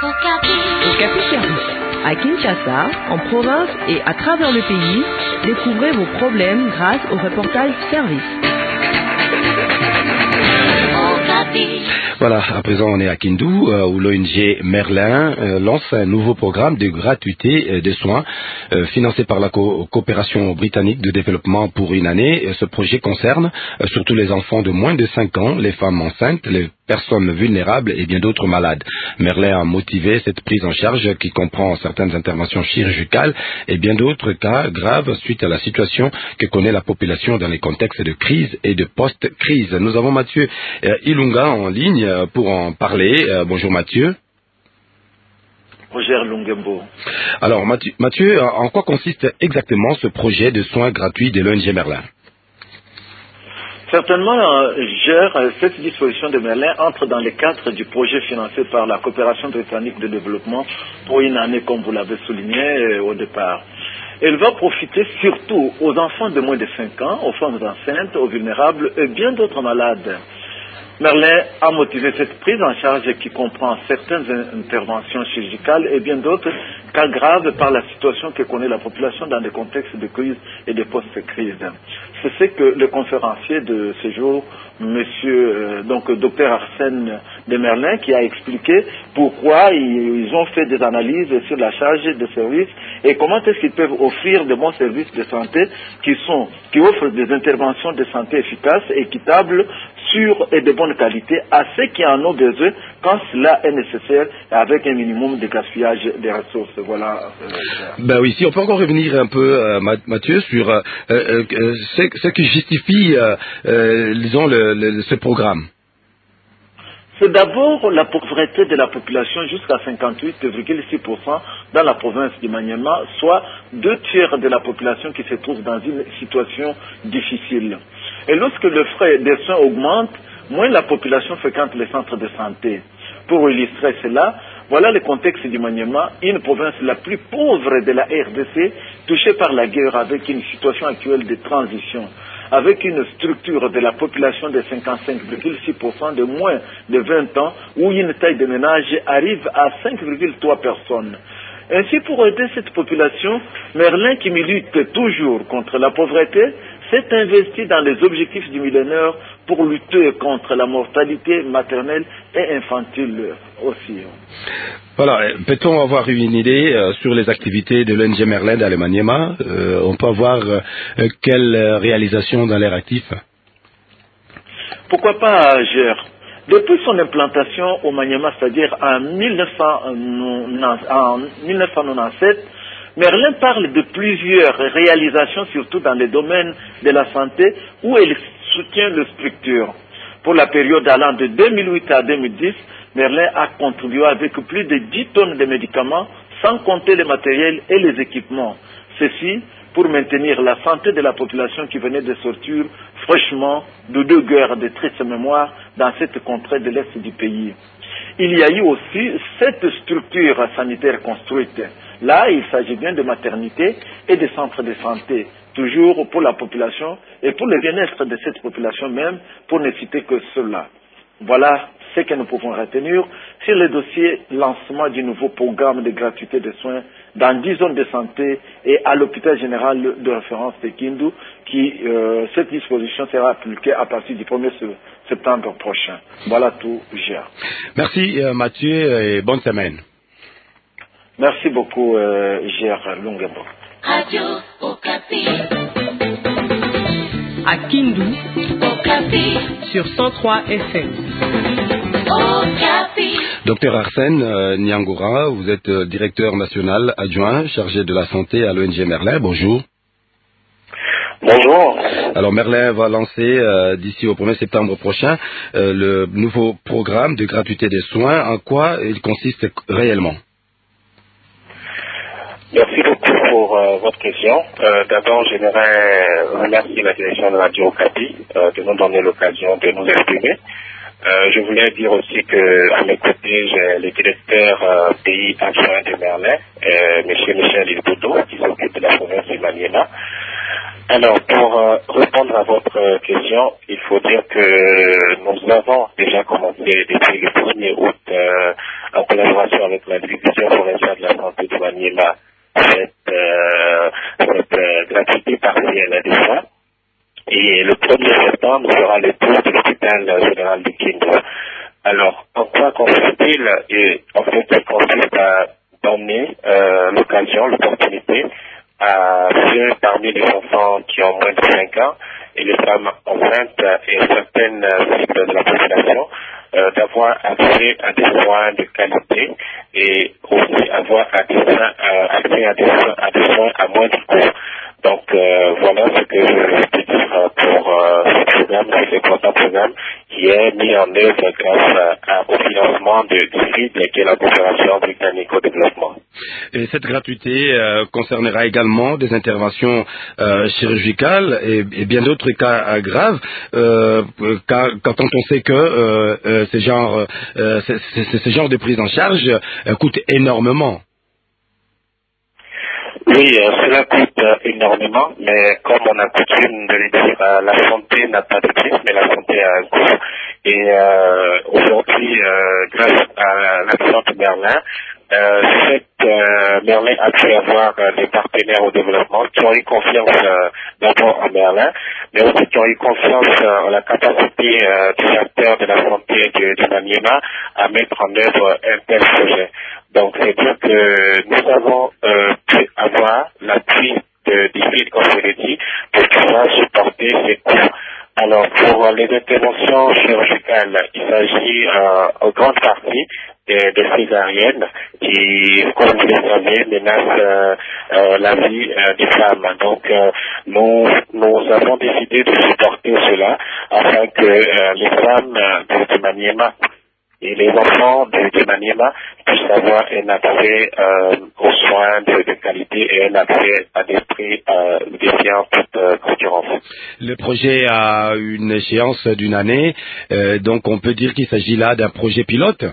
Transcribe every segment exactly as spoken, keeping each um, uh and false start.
Okapi Service. À Kinshasa, en province et à travers le pays, découvrez vos problèmes grâce au reportage Service. Voilà, à présent on est à Kindu, euh, où l'O N G Merlin euh, lance un nouveau programme de gratuité euh, des soins euh, financé par la co- coopération britannique de développement pour une année. Et ce projet concerne euh, surtout les enfants de moins de cinq ans, les femmes enceintes, les personnes vulnérables et bien d'autres malades. Merlin a motivé cette prise en charge qui comprend certaines interventions chirurgicales et bien d'autres cas graves suite à la situation que connaît la population dans les contextes de crise et de post-crise. Nous avons Mathieu euh, Ilunga en ligne euh, pour en parler. Euh, bonjour Mathieu. Roger Lungembo. Alors Mathieu, Mathieu, en quoi consiste exactement ce projet de soins gratuits de l'O N G Merlin? Certainement, euh, gère, euh, cette disposition de Merlin entre dans le cadre du projet financé par la coopération britannique de développement pour une année, comme vous l'avez souligné euh, au départ. Elle va profiter surtout aux enfants de moins de cinq ans, aux femmes enceintes, aux vulnérables et bien d'autres malades. Merlin a motivé cette prise en charge qui comprend certaines interventions chirurgicales et bien d'autres cas graves par la situation que connaît la population dans des contextes de crise et de post-crise. C'est ce que le conférencier de ce jour, monsieur, euh, donc docteur Arsène de Merlin, qui a expliqué pourquoi ils ont fait des analyses sur la charge de services et comment est-ce qu'ils peuvent offrir de bons services de santé qui sont, qui offrent des interventions de santé efficaces, équitables, sûres et de bonne qualité à ceux qui en ont besoin quand cela est nécessaire avec un minimum de gaspillage des ressources. Voilà. Euh, ben oui, si on peut encore revenir un peu, euh, Mathieu, sur euh, euh, ce, ce qui justifie, euh, euh, disons, le, le, ce programme. C'est d'abord la pauvreté de la population jusqu'à cinquante-huit virgule six pour cent dans la province du Maniema, soit deux tiers de la population qui se trouve dans une situation difficile. Et lorsque le frais des soins augmente, moins la population fréquente les centres de santé. Pour illustrer cela, voilà le contexte du Maniema, une province la plus pauvre de la R D C, touchée par la guerre avec une situation actuelle de transition, avec une structure de la population de cinquante-cinq virgule six pour cent de moins de vingt ans, où une taille de ménage arrive à cinq virgule trois personnes. Ainsi, pour aider cette population, Merlin, qui milite toujours contre la pauvreté, s'est investi dans les objectifs du millénaire pour lutter contre la mortalité maternelle et infantile aussi. Voilà, peut-on avoir une idée euh, sur les activités de l'O N G Merlin dans le Maniema? euh, On peut avoir euh, quelle réalisation dans l'air actif? Pourquoi pas, Gère? Depuis son implantation au Maniema, c'est-à-dire en mille neuf cent quatre-vingt-dix-sept, Merlin parle de plusieurs réalisations, surtout dans les domaines de la santé, où elle soutient les structures. Pour la période allant de deux mille huit à deux mille dix, Merlin a contribué avec plus de dix tonnes de médicaments, sans compter les matériels et les équipements. Ceci pour maintenir la santé de la population qui venait de sortir fraîchement de deux guerres de triste mémoire dans cette contrée de l'Est du pays. Il y a eu aussi sept structures sanitaires construites. Là, il s'agit bien de maternité et de centres de santé, toujours pour la population et pour le bien-être de cette population même, pour ne citer que cela. Voilà ce que nous pouvons retenir sur le dossier lancement du nouveau programme de gratuité de soins dans dix zones de santé et à l'hôpital général de référence de Kindu, qui euh, cette disposition sera appliquée à partir du premier septembre prochain. Voilà tout, Gérard. Merci euh, Mathieu et bonne semaine. Merci beaucoup, euh, Gérard Lungembo. Radio Okapi. À Kindu, Okapi. sur cent trois F M. Okapi. Docteur Arsène euh, Nyangura, vous êtes euh, directeur national adjoint chargé de la santé à l'O N G Merlin. Bonjour. Bonjour. Alors Merlin va lancer euh, d'ici au premier septembre prochain euh, le nouveau programme de gratuité des soins. En quoi il consiste réellement? Merci beaucoup pour euh, votre question. Euh, D'abord, j'aimerais remercier la direction de Radio Okapi euh, de nous donner l'occasion de nous exprimer. Euh, je voulais dire aussi que à mes côtés, j'ai le directeur euh, pays adjoint de Merlin, euh, M. Michel Ilboudou, qui s'occupe de la province du Maniema. Alors, pour euh, répondre à votre euh, question, il faut dire que nous avons déjà commencé depuis le premier août, euh, en collaboration avec la division provinciale de la santé de Maniema cette, euh, cette euh, gratuité partielle des soins. Et le premier septembre sera le tour de l'hôpital général de Kindu. Alors, en quoi consiste-t-il? Et en fait, il consiste à donner euh, l'occasion, l'opportunité à ceux parmi les enfants qui ont moins de cinq ans et les femmes enceintes et certaines cibles de la population euh, d'avoir accès à des soins de qualité et aussi avoir accès à, accès à, des, à des soins à moindre coût. Donc euh, voilà ce que je peux dire pour euh, ce programme, cet important programme qui est mis en œuvre grâce à, au financement de, du F I D, qui est la coopération britannique au développement. Et cette gratuité euh, concernera également des interventions euh, chirurgicales et, et bien d'autres cas euh, graves, euh, quand, quand on sait que euh, euh, ce genre, euh, ce, ce, ce genre de prise en charge euh, coûte énormément. Oui, euh, cela coûte euh, énormément, mais comme on a coutume de le dire, euh, la santé n'a pas de prix, mais la santé a un coût. Et euh, aujourd'hui, euh, grâce à l'action de Merlin, euh, cette euh, Merlin a pu avoir euh, des partenaires au développement qui ont eu confiance euh, d'abord en Merlin, mais aussi qui ont eu confiance euh, en la capacité euh, du acteur de la santé de, de Maniema à mettre en œuvre un tel projet. Donc, c'est dire que nous avons euh, pu avoir l'appui de D I F I D, comme je l'ai dit, pour pouvoir supporter ces coûts. Alors, pour les interventions chirurgicales, il s'agit euh, en grande partie de, de césariennes qui, comme vous le savez, menacent euh, euh, la vie euh, des femmes. Donc, euh, nous, nous avons décidé de supporter cela afin que euh, les femmes de, de Maniema et les enfants de, de Maniema puissent avoir un accès euh, aux soins de, de qualité et un accès à des prix euh, défiant toute euh, concurrence. Le projet a une échéance d'une année, euh, donc on peut dire qu'il s'agit là d'un projet pilote.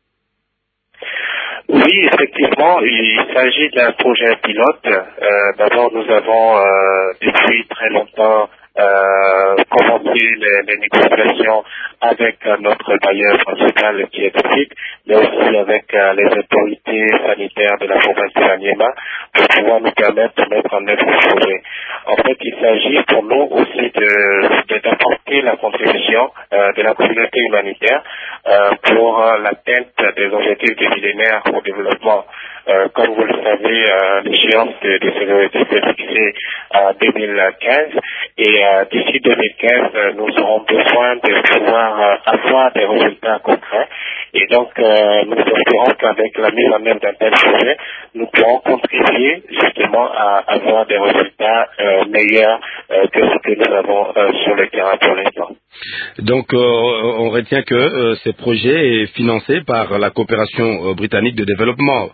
Oui, effectivement, il s'agit d'un projet pilote. Euh, d'abord, nous avons euh, depuis très longtemps Euh, commencer les, les négociations avec euh, notre bailleur principal qui est F I D, mais aussi avec euh, les autorités sanitaires de la province de Maniema pour pouvoir nous permettre de mettre en œuvre ce projet. En fait, il s'agit pour nous aussi de, de d'apporter la contribution euh, de la communauté humanitaire euh, pour euh, l'atteinte des objectifs du millénaire au développement. Euh, comme vous le savez, euh, l'échéance de, de ces objectifs est fixée à deux mille quinze et euh, d'ici deux mille quinze, euh, nous aurons besoin de pouvoir euh, avoir des résultats concrets. Et donc, euh, nous espérons qu'avec la mise en œuvre d'un tel projet, nous pourrons contribuer justement à avoir des résultats euh, meilleurs euh, que ce que nous avons euh, sur le terrain pour l'instant. Donc, euh, on retient que euh, ce projet est financé par la coopération euh, britannique de développement.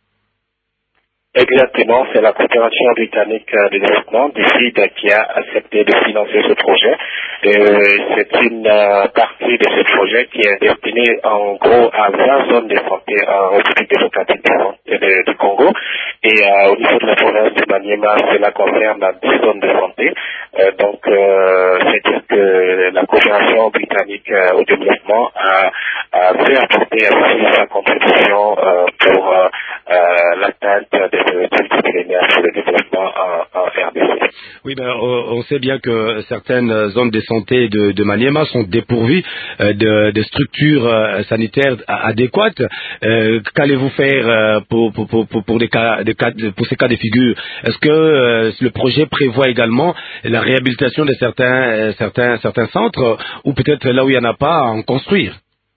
Exactement, c'est la coopération britannique de développement, D I F I D, qui a accepté de financer ce projet. Euh, c'est une euh, partie de ce projet qui est destinée en gros à vingt zones de santé en République démocratique du Congo. Et euh, au niveau de la province de Maniema, cela concerne dix zones de santé. Euh, donc, euh, c'est dire que la coopération britannique euh, au développement a, a fait apporter ainsi sa contribution euh, pour euh, euh, l'atteinte des pour le développement en, en R D C. Oui, ben, on sait bien que certaines zones de santé de, de Maniema sont dépourvues euh, de, de structures euh, sanitaires adéquates. Euh, qu'allez-vous faire euh, pour, pour, pour, pour, des cas, des cas, pour ces cas de figure? Est-ce que euh, le projet prévoit également la réhabilitation de certains, euh, certains, certains centres ou peut-être là où il n'y en a pas à en construire?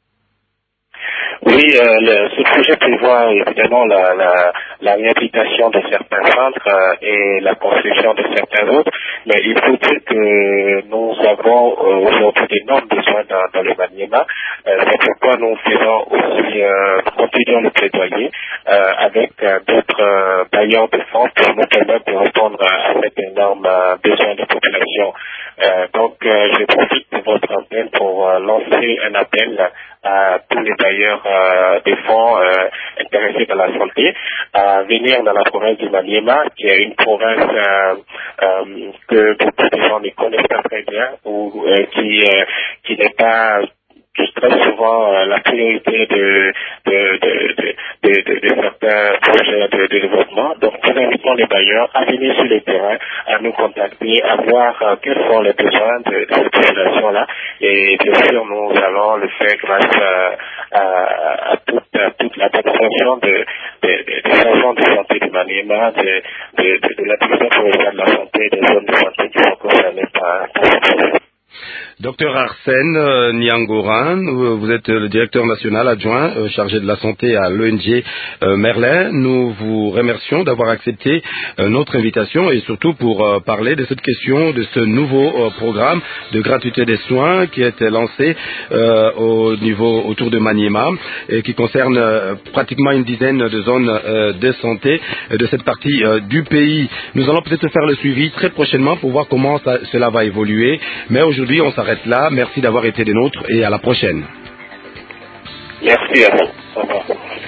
Oui, euh, le, ce projet prévoit évidemment la, la, la réhabilitation de certains centres euh, et la construction de certains autres, mais il faut dire que nous avons euh, aujourd'hui d'énormes besoins dans, dans le Maniema. Euh, c'est pourquoi nous faisons aussi, euh, continuons le plaidoyer euh, avec euh, d'autres euh, bailleurs de fonds pour nous permettre de répondre à, à cet énorme euh, besoin de population. Euh, donc, euh, je profite de votre antenne pour euh, lancer un appel à tous les bailleurs euh, des fonds euh, intéressés dans la santé à venir dans la province du Maniema, qui est une province euh, euh, que beaucoup de gens ne connaissent pas très bien ou euh, qui, euh, qui n'est pas très souvent euh, la priorité de, de, de, de, de, certains projets de, de développement. Donc, nous invitons les bailleurs à venir sur le terrain, à nous contacter, à voir euh, quels sont les besoins de, de cette population-là. Et bien sûr, nous allons le faire grâce à, à, à, toute, à toute la participation de, de, de, des agents de santé du Maniema, de, de, de, de la division provinciale de la santé, des zones de santé qui sont concernées par, par ce projet. Docteur Arsène euh, Niangoran, vous, vous êtes le directeur national adjoint euh, chargé de la santé à l'O N G euh, Merlin. Nous vous remercions d'avoir accepté euh, notre invitation et surtout pour euh, parler de cette question, de ce nouveau euh, programme de gratuité des soins qui a été lancé euh, au niveau autour de Maniema et qui concerne euh, pratiquement une dizaine de zones euh, de santé euh, de cette partie euh, du pays. Nous allons peut-être faire le suivi très prochainement pour voir comment ça, cela va évoluer. Mais aujourd'hui, on s'arrête là. Merci d'avoir été des nôtres et à la prochaine. Merci à vous. Au revoir.